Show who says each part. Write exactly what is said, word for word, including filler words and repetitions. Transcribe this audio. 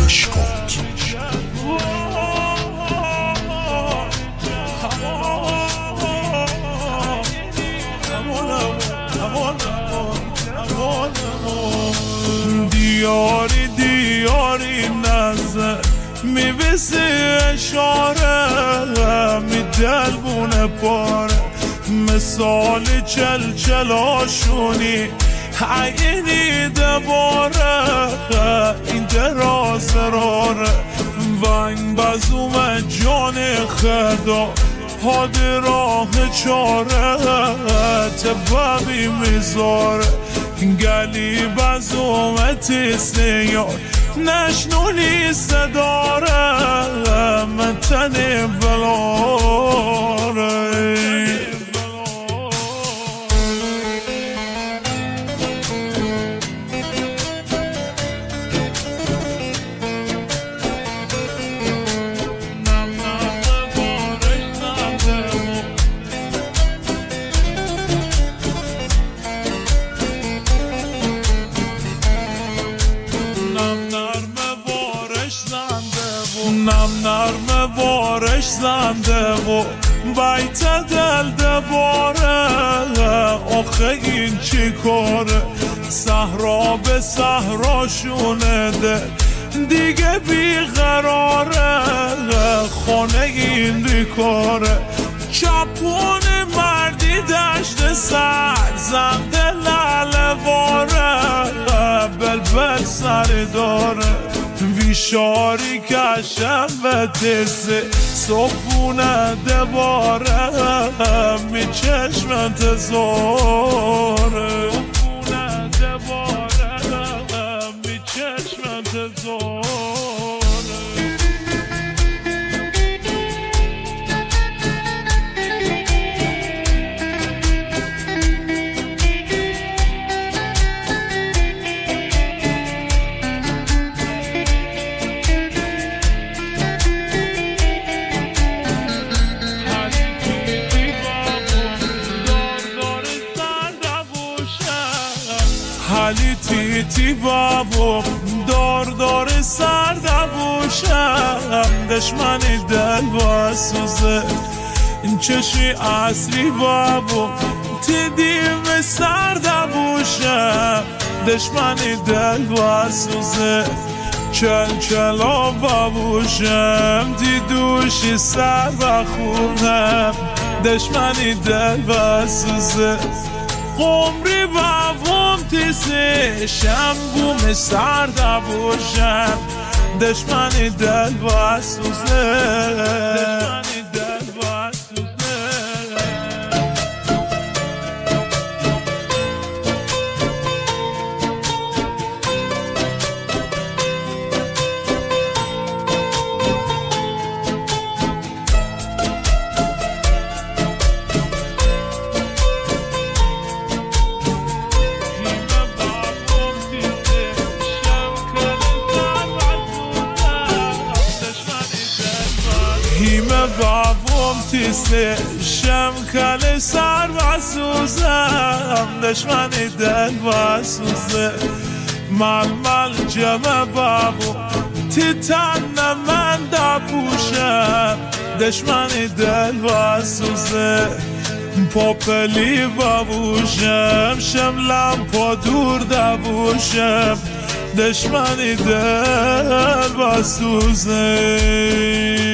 Speaker 1: مشکات.
Speaker 2: دیاری دیاری نظر میویسی اشاره می دلبونه پاره مثال چل چلاشونی عینی دباره این دراز راره ونگ بزوم جان خدا هادی راه چاره تبابی میذاره گلی بزوم تیسته یار نشنونی صداره من تنی بلاره نم نرم بارش زنده و بیت دل دباره آخه این چی کاره صحرا به صحرا شونده دیگه بیقراره خانه این بیکاره چپون مردی دشت سر زنده لالواره بلبل سر داره ویشاری کشم و تسه صبحونه دباره می چشم انتظاره صبحونه دباره می چشم انتظاره حالی تیتی بابو دار دار سر دبوشم دشمنی دل با سوزه این چشی اصلی بابو تی دیم سر دبوشم دشمنی دل با سوزه چل چلا بابوشم دی دوشی سر بخونم دشمنی دل با سوزه قمری بابوم تیسه شنبوم سرده باشم دشمنی دل با سوزه دشمنی دل با سوزه هیمه بابوم تیسه شم کل سر و سوزم دشمنی دل و سوزه مل مل جمع بابو تی تن من دبوشم دشمنی دل و سوزه پاپلی بابوشم شم لمپا دور دبوشم دشمنی دل و سوزه